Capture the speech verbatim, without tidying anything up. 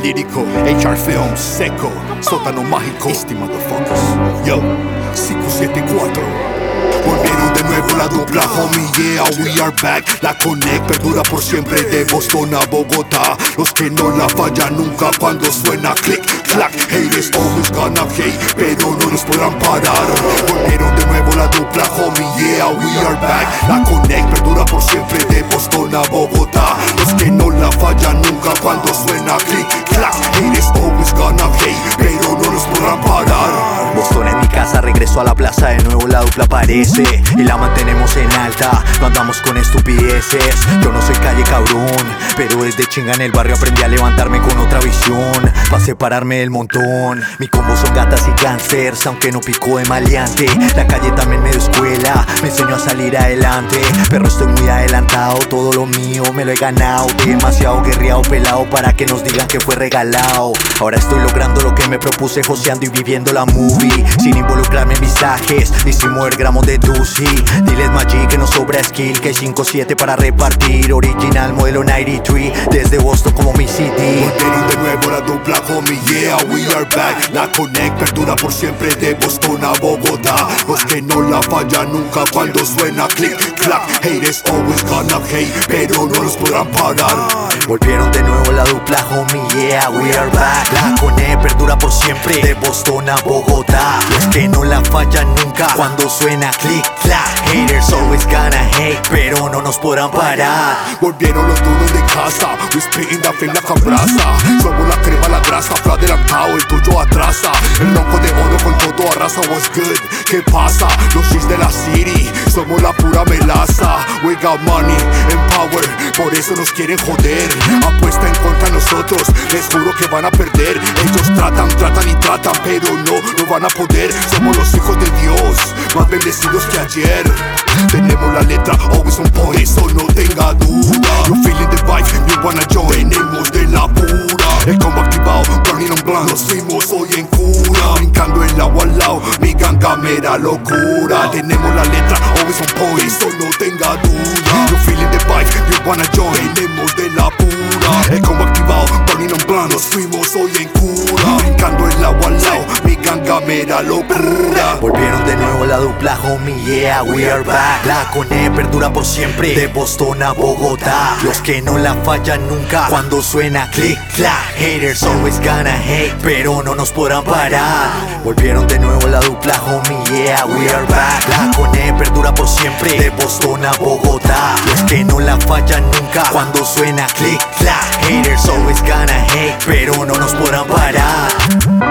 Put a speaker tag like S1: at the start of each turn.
S1: lírico, H R Films, seco, sótano mágico, Easty motherfuckers. Yo, cinco siete cuatro. Volvieron de nuevo la dupla, homie, yeah, we are back. La Connect perdura por siempre de Boston a Bogotá. Los que no la fallan nunca cuando suena click, clack. Haters always gonna hate, pero no nos podrán parar. Volvieron de nuevo la dupla, homie, yeah, we are back. La Connect perdura por siempre de Boston a Bogotá. Los que no la fallan nunca cuando suena click, clack. Haters always gonna hate, pero no nos podrán parar.
S2: Boston en mi casa, regreso a la plaza, de nuevo la dupla aparece y la mantenemos en alta, no andamos con estupideces. Yo no soy calle cabrón, pero desde chinga en el barrio aprendí a levantarme con otra visión, pa' separarme del montón. Mi combo son gatas y gangsters, aunque no pico de maleante. La calle también me dio escuela, me enseñó a salir adelante. Pero estoy muy adelantado, todo lo mío me lo he ganado. Demasiado guerreado, pelado para que nos digan que fue regalado. Ahora estoy logrando lo que me propuse, joseando y viviendo la movie, sin involucrarme en visajes ni sin mover gramos de Dusi. Diles Maggi que no sobra skill, que hay cinco siete para repartir. Original modelo noventa y tres, desde Boston como mi C D.
S1: Volvieron de nuevo la dupla, homie, yeah, we are back. La Connect perdura por siempre de Boston a Bogotá. Los que no la fallan nunca cuando suena click, clack. Haters always gonna hate, pero no nos podrán parar.
S2: Volvieron de nuevo la dupla, homie, yeah, we are back. La Connect perdura por siempre de Boston a Bogotá. Los que no la fallan nunca cuando suena click, clack. Haters always gonna hate, pero no nos podrán parar.
S1: Volvieron los duros de casa, we spitting that flame like a brasa. Somos la crema, la grasa, fue adelantado, el tuyo atrasa. El loco de oro con todo arrasa, what's good, ¿qué pasa? Los G's de la city, somos la pura melaza. We got money and power, por eso nos quieren joder. Apuesta en contra de nosotros, les juro que van a perder. Ellos tratan, tratan y tratan, pero no, no van a poder. Somos los hijos de Dios, más bendecidos que ayer. Tenemos la letra, always on point, eso no tenga duda. You feeling the vibe, you wanna join, venimos de la pura. El combo activado, burning on blanc, nos fuimos hoy en cura. Brincando el agua al lado, mi ganga mera locura. Tenemos la letra, always on point, eso no tenga duda. You feeling the vibe, you wanna join, venimos de la pura. El combo activado, burning on blanc, nos fuimos hoy en cura. Brincando el agua al lado, mi ganga mera locura.
S2: Volvieron de nuevo la dupla, homie, yeah, we are back. La Connect perdura por siempre de Boston a Bogotá. Los que no la fallan nunca cuando suena click, clack. Haters always gonna hate, pero no nos podrán parar. Volvieron de nuevo la dupla, homie, yeah, we are back. La Connect perdura por siempre de Boston a Bogotá. Los que no la fallan nunca cuando suena click, clack. Haters always gonna hate, pero no nos podrán parar.